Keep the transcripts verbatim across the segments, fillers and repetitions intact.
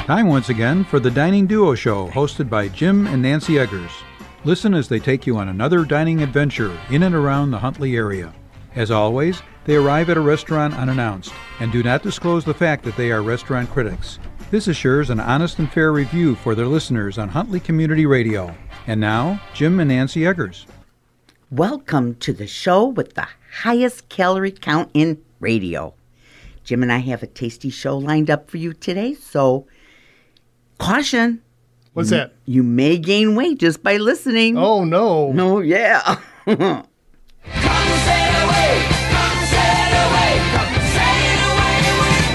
Time once again for the Dining Duo Show, hosted by Jim and Nancy Eggers. Listen as they take you on another dining adventure in and around the Huntley area. As always, they arrive at a restaurant unannounced and do not disclose the fact that they are restaurant critics. This assures an honest and fair review for their listeners on Huntley Community Radio. And now, Jim and Nancy Eggers. Welcome to the show with the highest calorie count in radio. Jim and I have a tasty show lined up for you today, so caution. What's you, that? You may gain weight just by listening. Oh, no. No, yeah. Come sail away, come sail away, come sail away with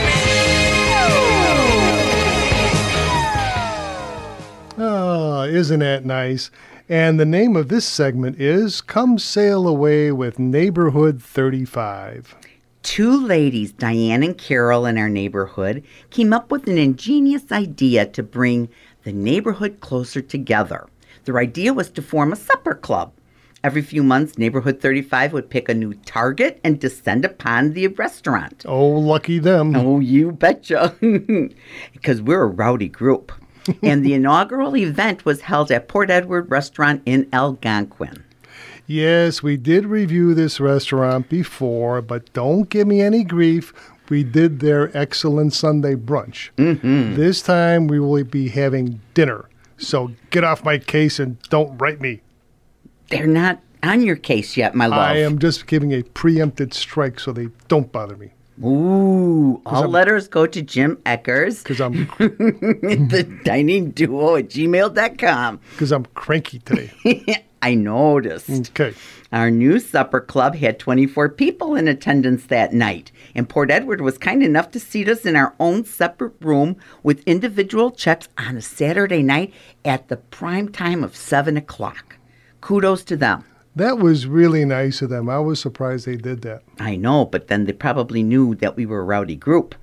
me. Oh, isn't that nice? And the name of this segment is Come Sail Away with Neighborhood thirty-five. Two ladies, Diane and Carol, in our neighborhood came up with an ingenious idea to bring the neighborhood closer together. Their idea was to form a supper club. Every few months, Neighborhood thirty-five would pick a new target and descend upon the restaurant. Oh, lucky them. Oh, you betcha. Because we're a rowdy group. And the inaugural event was held at Port Edward Restaurant in Algonquin. Yes, we did review this restaurant before, but don't give me any grief. We did their excellent Sunday brunch. Mm-hmm. This time we will be having dinner. So get off my case and don't write me. They're not on your case yet, my love. I am just giving a preempted strike so they don't bother me. Ooh, all I'm, letters go to Jim Eckers. Because I'm, the dining duo at gmail dot com. Because I'm cranky today. I noticed. Okay. Our new supper club had twenty-four people in attendance that night, and Port Edward was kind enough to seat us in our own separate room with individual checks on a Saturday night at the prime time of seven o'clock. Kudos to them. That was really nice of them. I was surprised they did that. I know, but then they probably knew that we were a rowdy group.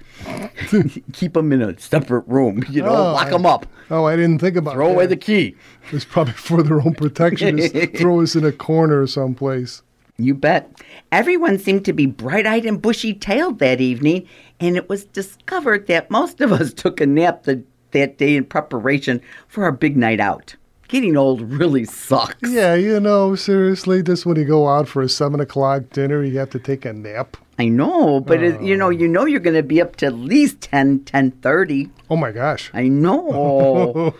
Keep them in a separate room, you know, Oh, lock I- them up. Oh, I didn't think about Throw that. away the key. It's probably for their own protection. Just throw us in a corner someplace. You bet. Everyone seemed to be bright-eyed and bushy-tailed that evening, and it was discovered that most of us took a nap the, that day in preparation for our big night out. Getting old really sucks. Yeah, you know, seriously, just when you go out for a seven o'clock dinner, you have to take a nap. I know, but it, you know, you know you're going to be up to at least ten, ten thirty. Oh, my gosh. I know.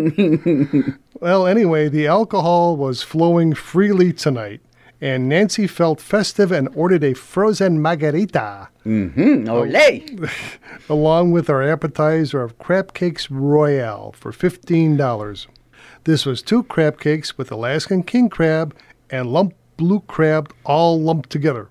Well, anyway, the alcohol was flowing freely tonight, and Nancy felt festive and ordered a frozen margarita. Mm-hmm. Olé. Along with our appetizer of crab cakes royale for fifteen dollars. This was two crab cakes with Alaskan king crab and lump blue crab all lumped together.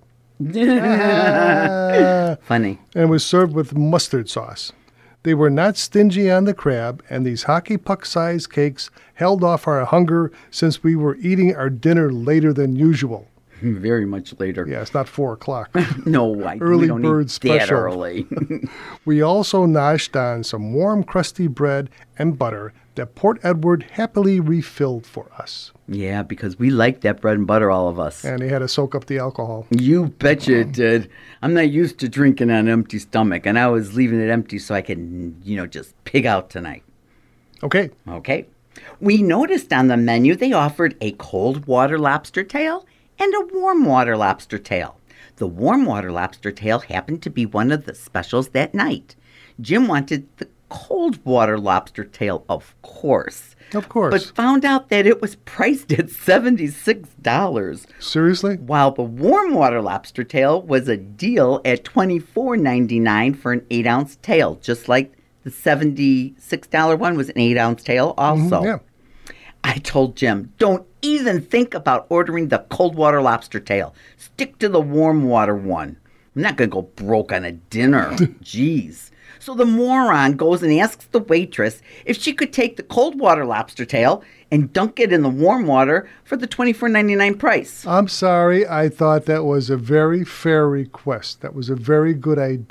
Ah. Funny. And was served with mustard sauce. They were not stingy on the crab, and these hockey puck-sized cakes held off our hunger since we were eating our dinner later than usual. Very much later. Yeah, it's not four o'clock. No, I Early we don't bird eat special. that early. We also noshed on some warm, crusty bread and butter that Port Edward happily refilled for us. Yeah, because we like that bread and butter, all of us. And they had to soak up the alcohol. You betcha it did. I'm not used to drinking on an empty stomach, and I was leaving it empty so I could, you know, just pig out tonight. Okay. Okay. We noticed on the menu they offered a cold water lobster tail and a warm water lobster tail. The warm water lobster tail happened to be one of the specials that night. Jim wanted the cold water lobster tail, of course. Of course. But found out that it was priced at seventy-six dollars. Seriously? While the warm water lobster tail was a deal at twenty-four ninety-nine for an eight ounce tail, just like the seventy-six dollars one was an eight ounce tail also. Mhm, yeah. I told Jim, don't even think about ordering the cold water lobster tail. Stick to the warm water one. I'm not going to go broke on a dinner. Jeez. So the moron goes and asks the waitress if she could take the cold water lobster tail and dunk it in the warm water for the twenty-four ninety-nine price. I'm sorry. I thought that was a very fair request. That was a very good idea.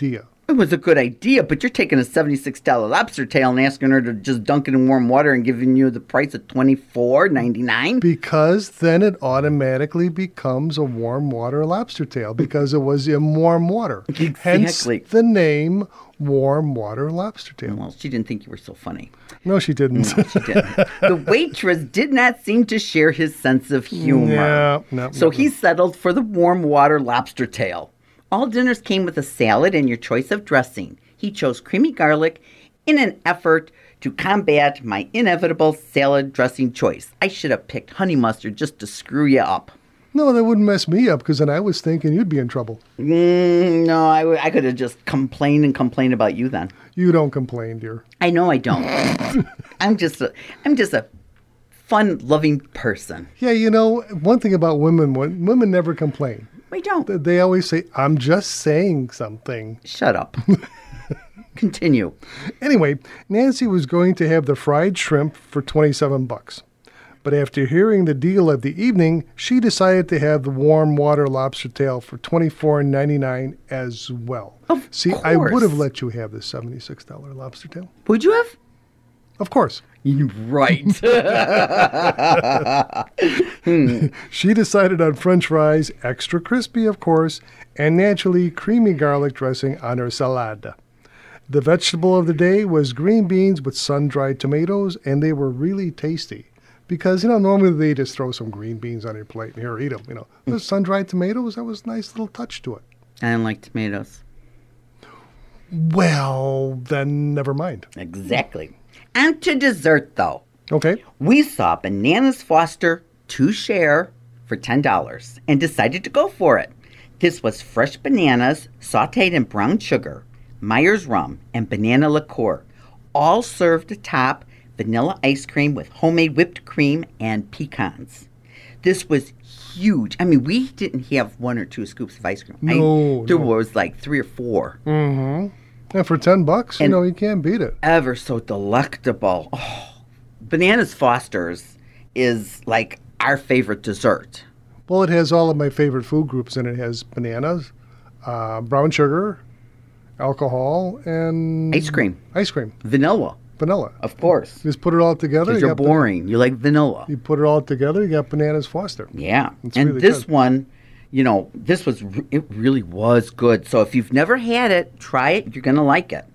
It was a good idea, but you're taking a seventy-six dollars lobster tail and asking her to just dunk it in warm water and giving you the price of twenty-four ninety-nine. Because then it automatically becomes a warm water lobster tail because it was in warm water. Hence Exactly. the name warm water lobster tail. Well, she didn't think you were so funny. No, she didn't. She didn't. The waitress did not seem to share his sense of humor. No, no, so no, he no. settled for the warm water lobster tail. All dinners came with a salad and your choice of dressing. He chose creamy garlic in an effort to combat my inevitable salad dressing choice. I should have picked honey mustard just to screw you up. No, that wouldn't mess me up because then I was thinking you'd be in trouble. Mm, no, I, w- I could have just complained and complained about you then. You don't complain, dear. I know I don't. I'm just a, I'm just a fun-loving person. Yeah, you know, one thing about women, wo- women never complain. We don't. Th- They always say, I'm just saying something. Shut up. Continue. Anyway, Nancy was going to have the fried shrimp for twenty-seven bucks. But after hearing the deal of the evening, she decided to have the warm water lobster tail for twenty-four ninety-nine as well. Of See, I would course. have let you have the seventy-six dollars lobster tail. Would you have? Of course. Right. She decided on french fries, extra crispy, of course, and naturally creamy garlic dressing on her salad. The vegetable of the day was green beans with sun-dried tomatoes, and they were really tasty. Because, you know, normally they just throw some green beans on your plate and here, eat them, you know. The sun-dried tomatoes, that was a nice little touch to it. I don't like tomatoes. Well, then never mind. Exactly. And to dessert, though. Okay. We saw Bananas Foster two share for ten dollars and decided to go for it. This was fresh bananas sauteed in brown sugar, Myers rum, and banana liqueur, all served atop vanilla ice cream with homemade whipped cream and pecans. This was huge. I mean, we didn't have one or two scoops of ice cream. No, I, there no. was like three or four. Mm-hmm. And for ten bucks, you And- know, you can't beat it. Ever so delectable. Oh, Bananas Foster's is like our favorite dessert. Well, it has all of my favorite food groups in it. It has bananas, uh, brown sugar, alcohol, and... Ice cream. Ice cream. Vanilla, Vanilla. of course. Just put it all together. Because you you're got boring. You like vanilla. You put it all together, you got Bananas Foster. Yeah. It's and really this good. one, you know, this was, re- it really was good. So if you've never had it, try it. You're going to like it.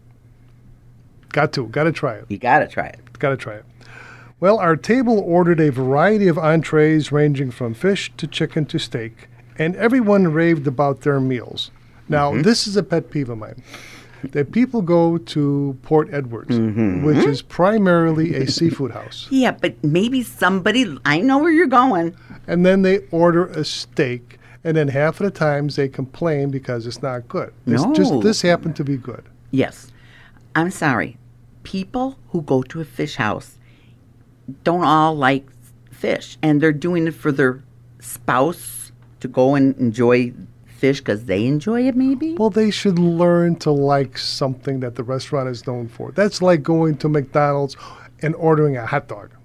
Got to. Got to try it. You got to try it. Got to try it. Well, our table ordered a variety of entrees ranging from fish to chicken to steak, and everyone raved about their meals. Now, Mm-hmm. this is a pet peeve of mine. That people go to Port Edwards, Mm-hmm. which is primarily a seafood house, Yeah, but maybe somebody, I know where you're going. and then they order a steak, and then half of the times they complain because it's not good. This, just No. this happened to be good. Yes. I'm sorry. People who go to a fish house don't all like fish, and they're doing it for their spouse to go and enjoy fish because they enjoy it, maybe? Well, they should learn to like something that the restaurant is known for. That's like going to McDonald's and ordering a hot dog.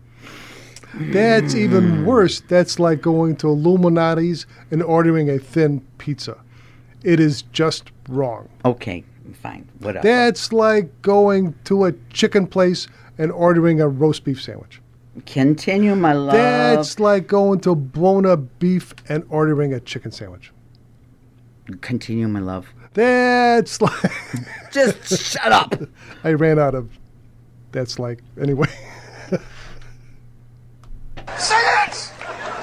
That's even worse. That's like going to Illuminati's and ordering a thin pizza. It is just wrong. Okay, fine. Whatever. That's like going to a chicken place and ordering a roast beef sandwich. Continue, my love. That's like going to Bona Beef and ordering a chicken sandwich. Continue, my love. That's like... Just shut up. I ran out of... That's like... Anyway. Silence!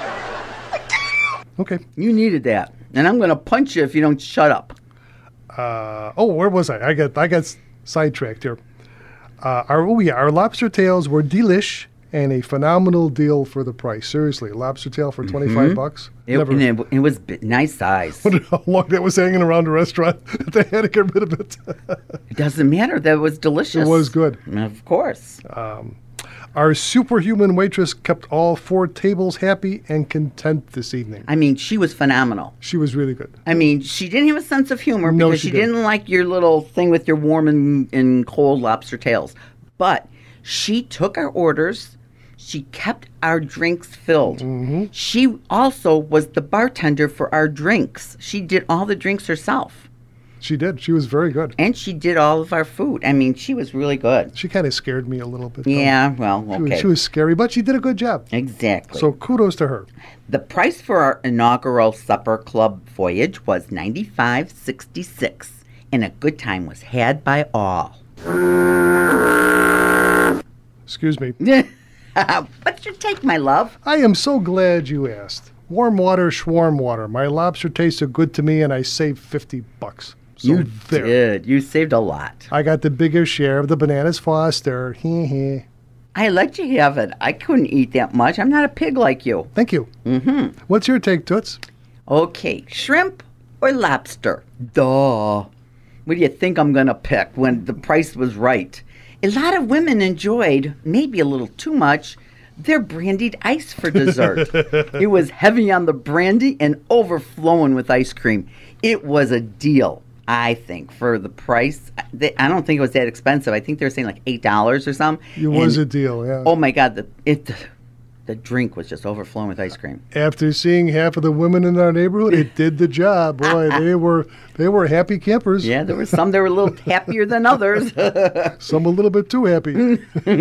Okay. You needed that. And I'm going to punch you if you don't shut up. Uh, oh, where was I? I got I got s- sidetracked here. Uh, our oh yeah, our lobster tails were delish and a phenomenal deal for the price. Seriously, lobster tail for twenty five bucks. It, Never. and it, it was bi- nice size. Wondered how long that was hanging around the restaurant. They had to get rid of it. It doesn't matter. That was delicious. It was good. Of course. Our superhuman waitress kept all four tables happy and content this evening. I mean, she was phenomenal. She was really good. I mean, she didn't have a sense of humor No, because she she, didn't. didn't like your little thing with your warm and, and cold lobster tails. But she took our orders. She kept our drinks filled. Mm-hmm. She also was the bartender for our drinks. She did all the drinks herself. She did. She was very good. And she did all of our food. I mean, she was really good. She kind of scared me a little bit. though. Yeah, well, She was, okay. she was scary, but she did a good job. Exactly. So kudos to her. The price for our inaugural supper club voyage was ninety-five sixty-six, and a good time was had by all. Excuse me. What's your take, my love? I am so glad you asked. Warm water, schwarm water. My lobster tasted good to me, and I saved fifty bucks. So You there. did. You saved a lot. I got the bigger share of the bananas Foster. Hee hee. I let you have it. I couldn't eat that much. I'm not a pig like you. Thank you. Mm-hmm. What's your take, Toots? Okay, shrimp or lobster? Duh. What do you think I'm going to pick when the price was right? A lot of women enjoyed, maybe a little too much, their brandied ice for dessert. It was heavy on the brandy and overflowing with ice cream. It was a deal, I think, for the price. They, I don't think it was that expensive. I think they were saying like eight dollars or something. It was And, a deal, yeah. oh my God, the, it, the drink was just overflowing with ice cream. After seeing half of the women in our neighborhood, it did the job. Boy, they were they were happy campers. Yeah, there were some that were a little happier than others. Some a little bit too happy.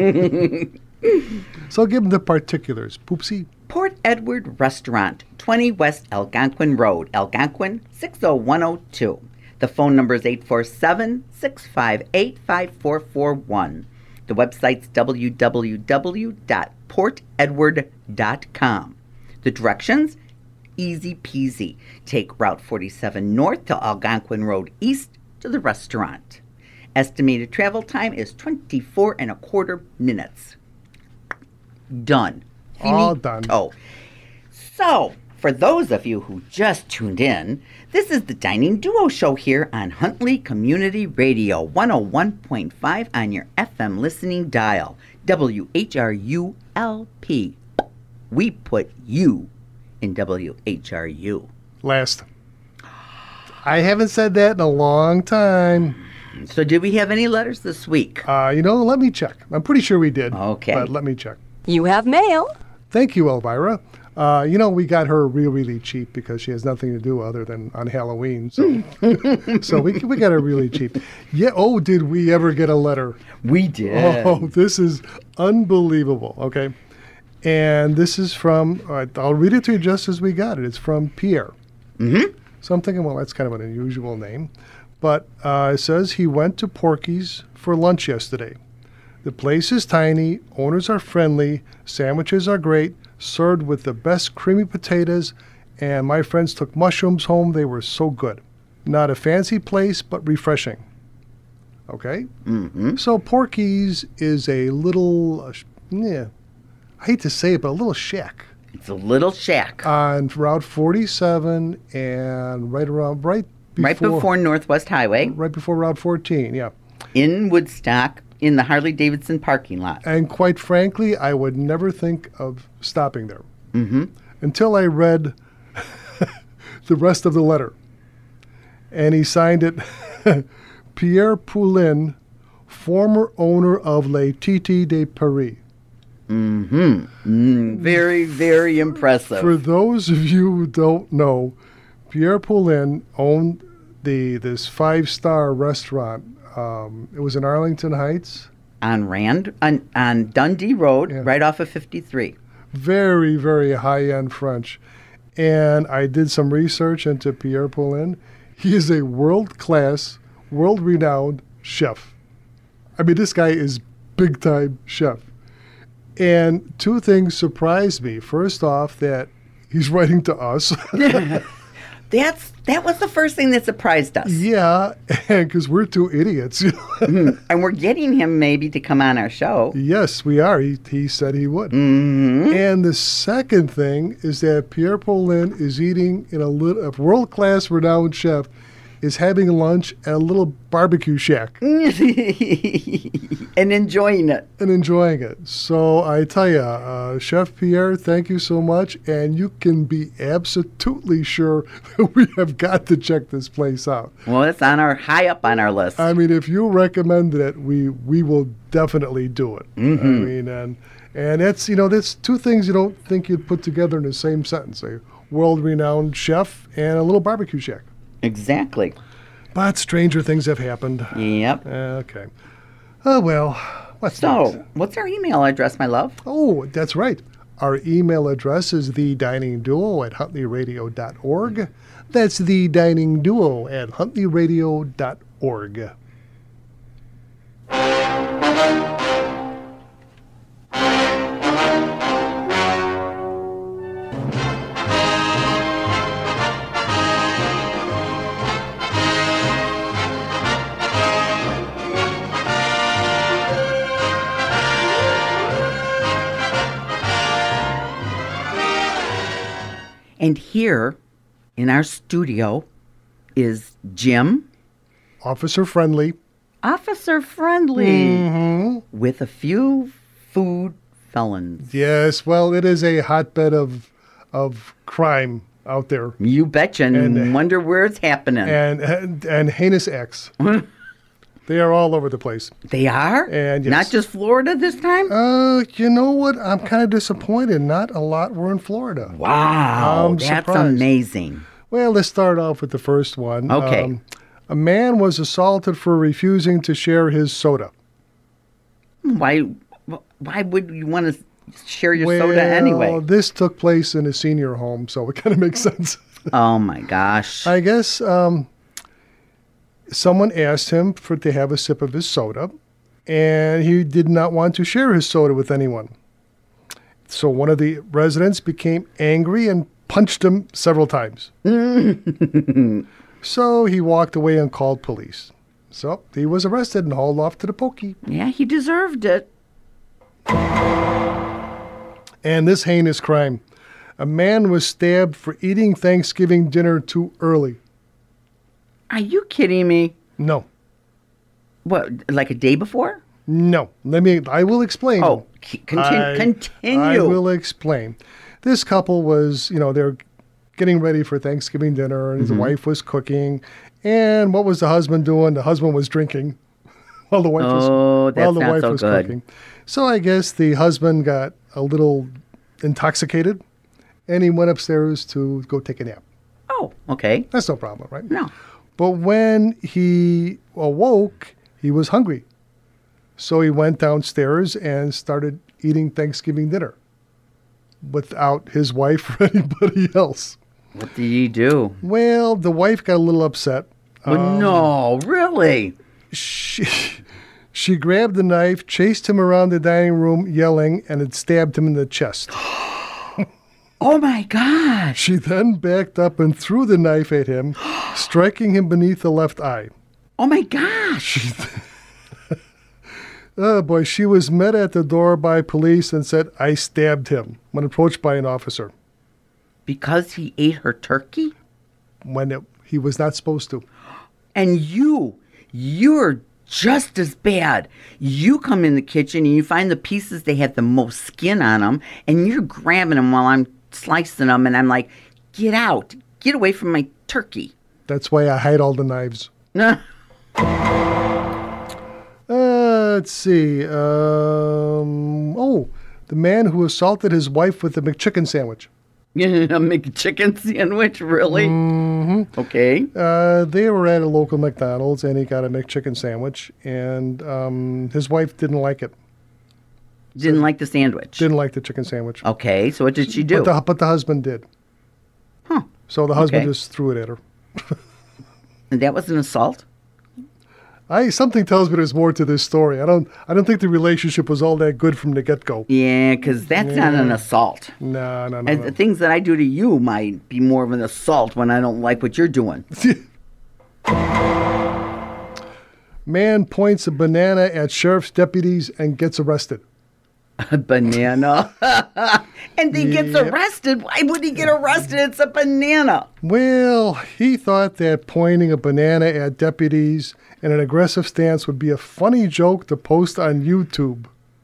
So give them the particulars. Poopsie. Port Edward Restaurant, twenty West Algonquin Road, Algonquin, six oh one oh two. The phone number is eight four seven, six five eight, five four four one. The website's w w w dot port edward dot com. The directions? Easy peasy. Take Route forty-seven north to Algonquin Road east to the restaurant. Estimated travel time is twenty-four and a quarter minutes. Done. All done. Oh. So, for those of you who just tuned in, this is the Dining Duo Show here on Huntley Community Radio, one oh one point five on your F M listening dial, W H R U L P. We put you in W H R U. Last. I haven't said that in a long time. So did we have any letters this week? Uh, you know, let me check. I'm pretty sure we did. Okay. But let me check. You have mail. Thank you, Elvira. Uh, you know, we got her real, really cheap because she has nothing to do other than on Halloween. So, so we we got her really cheap. Yeah. Oh, did we ever get a letter? We did. Oh, this is unbelievable. Okay. And this is from, uh, I'll read it to you just as we got it. It's from Pierre. Mm-hmm. So I'm thinking, well, that's kind of an unusual name. But uh, it says he went to Porky's for lunch yesterday. The place is tiny, owners are friendly, sandwiches are great, served with the best creamy potatoes, and my friends took mushrooms home. They were so good. Not a fancy place, but refreshing. Okay? Mm-hmm. So Porky's is a little, uh, sh- yeah, I hate to say it, but a little shack It's a little shack. on Route forty-seven and right around, right before, right before Northwest Highway right before Route fourteen, yeah. in Woodstock in the Harley-Davidson parking lot. And quite frankly, I would never think of stopping there Mm-hmm. until I read the rest of the letter. And he signed it, Pierre Poulin, former owner of Les Titi de Paris. Mm-hmm. Mm, very, very impressive. For those of you who don't know, Pierre Poulin owned the this five-star restaurant. Um, it was in Arlington Heights. on Rand, on, on Dundee Road, Yeah. right off of fifty-three. Very, very high-end French. And I did some research into Pierre Poulin. He is a world-class, world-renowned chef. I mean, this guy is big-time chef. And two things surprised me. First off, that he's writing to us. That's that was the first thing that surprised us. Yeah, because we're two idiots. And we're getting him maybe to come on our show. Yes, we are. He, he said he would. Mm-hmm. And the second thing is that Pierre Poulin is eating in a, lit- a world-class renowned chef is having lunch at a little barbecue shack And enjoying it. and enjoying it. So I tell you, uh, Chef Pierre, thank you so much. And you can be absolutely sure that we have got to check this place out. Well, it's on our high up on our list. I mean, if you recommended it, we we will definitely do it. Mm-hmm. I mean, and and that's you know that's two things you don't think you'd put together in the same sentence: a world-renowned chef and a little barbecue shack. Exactly. But stranger things have happened. Yep. Okay. Oh, well. What's So, next? what's our email address, my love? Oh, that's right. Our email address is the dining duo at huntley radio dot org. That's the dining duo at huntley radio dot org. And here in our studio is Jim, Officer Friendly. Officer Friendly, with a few food felons. Yes, well, it is a hotbed of of crime out there. You betcha, and, And- wonder where it's happening. And, and, and heinous acts. They are all over the place. They are? And yes. Not just Florida this time? Uh, you know what? I'm kind of disappointed. Not a lot were in Florida. Wow, I'm that's surprised. amazing. Well, let's start off with the first one. Okay. A man was assaulted for refusing to share his soda. Why Why would you want to share your well, soda anyway? This took place in a senior home, so it kind of makes sense. Oh, my gosh. I guess um, someone asked him for to have a sip of his soda, and he did not want to share his soda with anyone. So one of the residents became angry and punched him several times. So he walked away and called police. So he was arrested and hauled off to the pokey. Yeah, he deserved it. And this heinous crime. A man was stabbed for eating Thanksgiving dinner too early. Are you kidding me? No. What, like a day before? No. Let me, I will explain. Oh, c- continue. I- continue. I will explain. This couple was, you know, they're getting ready for Thanksgiving dinner, and his Mm-hmm. wife was cooking. And what was the husband doing? The husband was drinking while the wife was, Oh, that's while the not wife so was good. cooking. So I guess the husband got a little intoxicated, and he went upstairs to go take a nap. Oh, okay. That's no problem, right? No. But when he awoke, he was hungry. So he went downstairs and started eating Thanksgiving dinner without his wife or anybody else. What did he do? Well, the wife got a little upset. Well, no, really? She, she grabbed the knife, chased him around the dining room, yelling, and it stabbed him in the chest. Oh, my gosh. She then backed up and threw the knife at him, striking him beneath the left eye. Oh, my gosh. Oh, boy, she was met at the door by police and said, "I stabbed him," when approached by an officer, Because he ate her turkey? when it, he was not supposed to. And you, you're just as bad. You come in the kitchen and you find the pieces they have the most skin on them, and you're grabbing them while I'm slicing them, and I'm like, get out. Get away from my turkey. That's why I hide all the knives. Nah. Uh, let's see. Um, oh, the man who assaulted his wife with a McChicken sandwich. A McChicken sandwich, really? Mm-hmm. Okay. Uh, they were at a local McDonald's, and he got a McChicken sandwich, and um, his wife didn't like it. Didn't like the sandwich. Didn't like the chicken sandwich. Okay, so what did she do? But the, but the husband did. Huh. So the husband Okay. just threw it at her. And that was an assault? I something tells me there's more to this story. I don't. I don't think the relationship was all that good from the get go. Yeah, because that's not an assault. No, no, no. And no. the things that I do to you might be more of an assault when I don't like what you're doing. Man points a banana at sheriff's deputies and gets arrested. A banana. And he gets Yep. arrested. Why would he get arrested? It's a banana. Well, he thought that pointing a banana at deputies in an aggressive stance would be a funny joke to post on YouTube.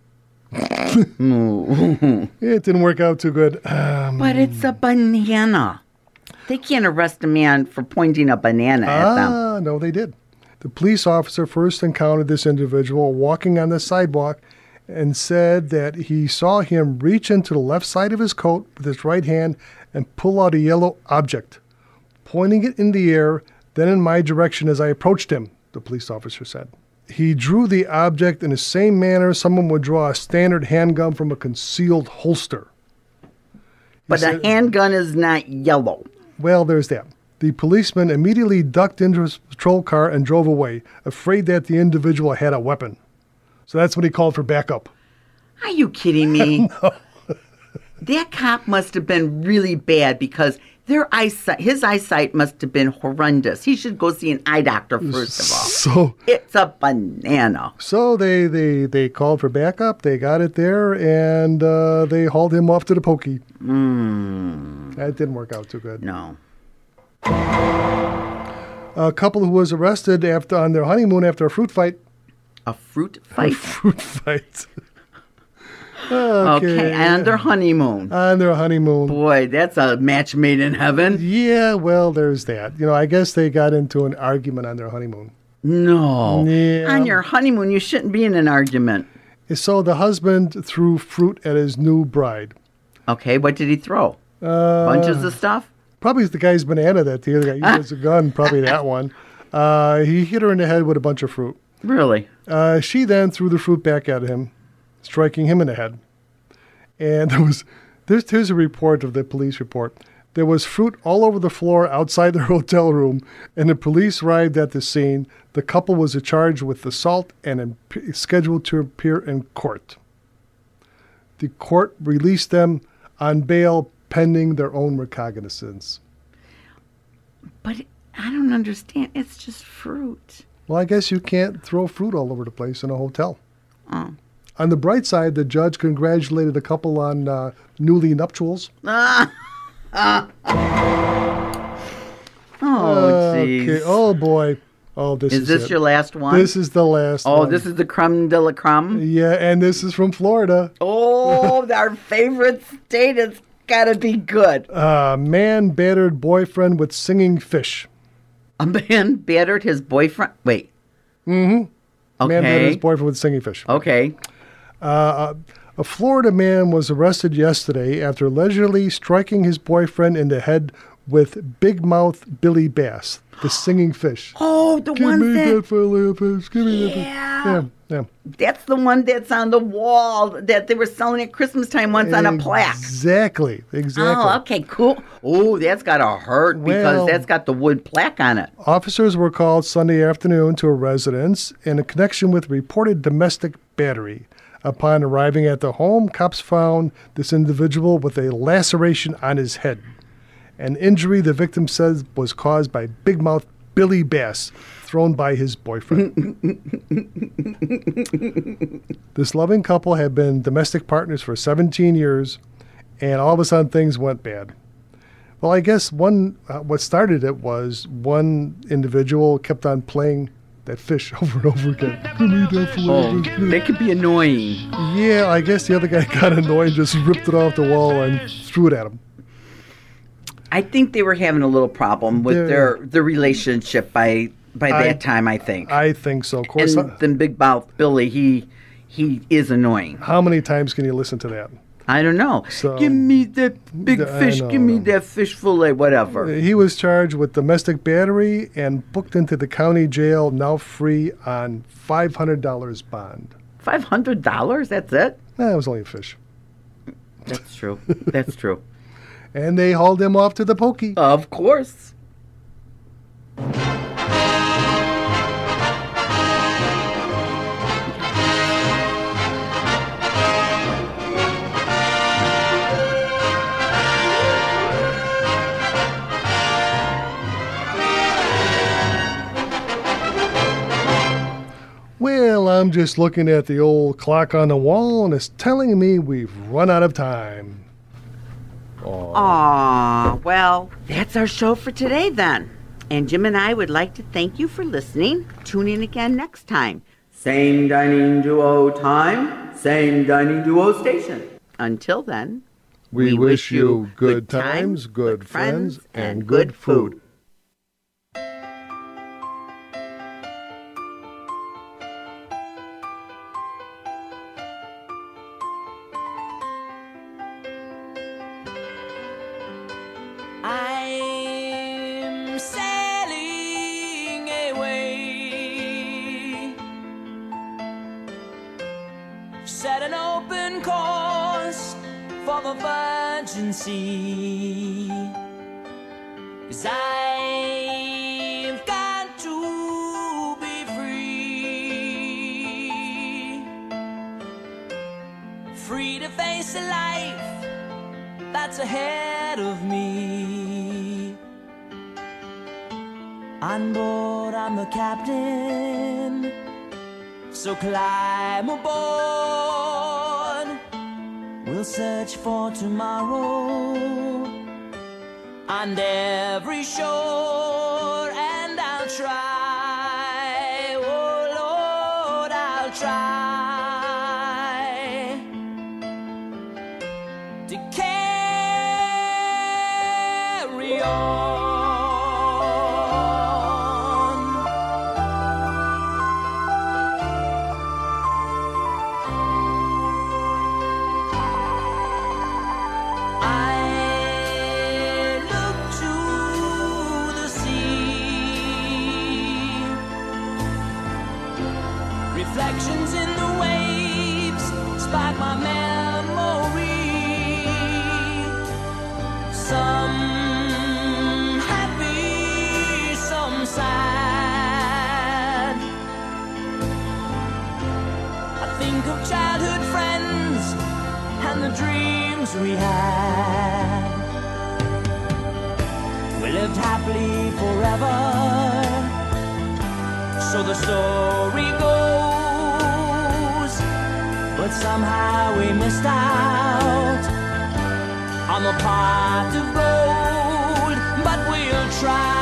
It didn't work out too good. Um, But it's a banana. They can't arrest a man for pointing a banana at them. ah, no, they did. The police officer first encountered this individual walking on the sidewalk and said that he saw him reach into the left side of his coat with his right hand and pull out a yellow object. Pointing it in the air, then in my direction as I approached him, the police officer said. He drew the object in the same manner someone would draw a standard handgun from a concealed holster. He But said- a handgun is not yellow. Well, there's that. The policeman immediately ducked into his patrol car and drove away, afraid that the individual had a weapon. So that's when he called for backup. Are you kidding me? That cop must have been really bad because their eyesight, his eyesight must have been horrendous. He should go see an eye doctor first of all. So It's a banana. so they, they, they called for backup, they got it there, and uh, they hauled him off to the pokey. Mm, That didn't work out too good. no. A couple who was arrested after on their honeymoon after a fruit fight. A fruit fight. Fruit fight. Okay, and their honeymoon. On their honeymoon. Boy, that's a match made in heaven. Yeah, well, there's that. You know, I guess they got into an argument on their honeymoon. No. Yeah. On your honeymoon, you shouldn't be in an argument. So the husband threw fruit at his new bride. Okay, what did he throw? Uh, Bunches of stuff? Probably the guy's banana that the other guy uses a gun, probably that one. Uh, he hit her in the head with a bunch of fruit. Really? Uh, she then threw the fruit back at him, striking him in the head. And there was, there's, here's a report of the police report. There was fruit all over the floor outside their hotel room, and the police arrived at the scene. The couple was charged with assault and imp- scheduled to appear in court. The court released them on bail pending their own recognizance. But I don't understand. It's just fruit. Well, I guess you can't throw fruit all over the place in a hotel. Oh. On the bright side, the judge congratulated the couple on uh, newly nuptials. Ah. Ah. Oh, jeez. Okay. Oh boy. Oh, this is Is this it. your last one? This is the last oh, one. this is the creme de la creme? Yeah, and this is from Florida. Oh, our favorite state. It's got to be good. Uh, man battered boyfriend with singing fish. A man battered his boyfriend. Wait. Mm-hmm. Okay. Man battered his boyfriend with singing fish. Okay. Uh, a Florida man was arrested yesterday after allegedly striking his boyfriend in the head with Big Mouth Billy Bass, the singing fish. Oh, the Give one me that. that fillet of fish. Give me that fish. Yeah. Yeah, yeah. That's the one that's on the wall that they were selling at Christmas time once on a plaque. Exactly. Exactly. Oh, okay, cool. Oh, that's got to hurt because Well- that's got the wood plaque on it. Officers were called Sunday afternoon to a residence in a connection with reported domestic battery. Upon arriving at the home, cops found this individual with a laceration on his head. An injury the victim says was caused by Big Mouth Billy Bass thrown by his boyfriend. This loving couple had been domestic partners for seventeen years, and all of a sudden things went bad. Well, I guess one uh, what started it was one individual kept on playing that fish over and over again. Give me that fillet Oh, of fish, give me that could be annoying. yeah, I guess the other guy got annoyed and just ripped it off the wall and threw it at him. I think they were having a little problem with They're- their the relationship by by I- that time. I think. I think so. Of course, and uh, then Big Mouth Billy, he he is annoying. how many times can you listen to that? I don't know. So- Give me that big I fish. know, Give me I know. that fish fillet. Whatever. He was charged with domestic battery and booked into the county jail, now free on five hundred dollars bond. Five hundred dollars. That's it. Eh, it was only a fish. That's true. That's true. And they hauled him off to the pokey. Of course. Well, I'm just looking at the old clock on the wall, and it's telling me we've run out of time. Aw, well, that's our show for today then. And Jim and I would like to thank you for listening. Tune in again next time. Same dining duo time, same dining duo station. Until then, We, wish you good times, good friends, and good food. I'm Sally. of urgency, 'cause I've got to be free, free to face a life that's ahead of me. On board, I'm the captain, so climb aboard. We'll search for tomorrow on every shore, and I'll try, oh Lord, I'll try to carry on. Reflections in the waves spark my memory. Some happy, some sad. I think of childhood friends and the dreams we had. We lived happily forever, so the story goes. But somehow we missed out on the pot of gold. But we'll try.